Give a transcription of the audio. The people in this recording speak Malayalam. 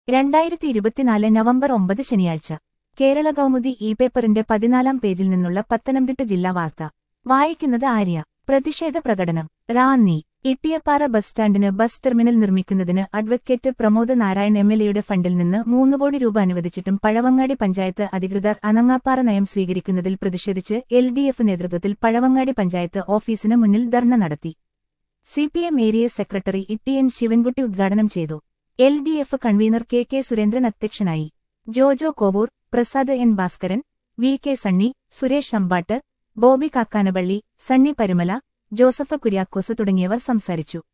2024 നവംബർ 9 ശനിയാഴ്ച കേരള കൗമുദി പേപ്പറിന്റെ 14-ാം പേജിൽ നിന്നുള്ള പത്തനംതിട്ട ജില്ലാ വാർത്ത വായിക്കുന്നത് ആര്യ. പ്രതിഷേധ പ്രകടനം റാന്നി. ഇട്ടിയപ്പാറ ബസ് സ്റ്റാൻഡിന് ബസ് ടെർമിനൽ നിർമ്മിക്കുന്നതിന് അഡ്വക്കേറ്റ് പ്രമോദ് നാരായൺ എംഎൽഎയുടെ ഫണ്ടിൽ നിന്ന് 3 കോടി രൂപ അനുവദിച്ചിട്ടും പഴവങ്ങാടി പഞ്ചായത്ത് അധികൃതർ അനങ്ങാപ്പാറ നയം സ്വീകരിക്കുന്നതിൽ പ്രതിഷേധിച്ച് എൽഡിഎഫ് നേതൃത്വത്തിൽ പഴവങ്ങാടി പഞ്ചായത്ത് ഓഫീസിന് മുന്നിൽ ധർണ നടത്തി. CPM area secretary ETN. Sivankutty ഉദ്ഘാടനം ചെയ്തു. എൽഡിഎഫ് കൺവീനർ കെ സുരേന്ദ്രൻ അധ്യക്ഷനായി. Jojo Kovoor, Prasad N Bhaskaran, VK. സണ്ണി, സുരേഷ് അമ്പാട്ട്, ബോബി കാക്കാനപള്ളി, സണ്ണി പരുമല, ജോസഫ് കുര്യാക്കോസ് തുടങ്ങിയവർ സംസാരിച്ചു.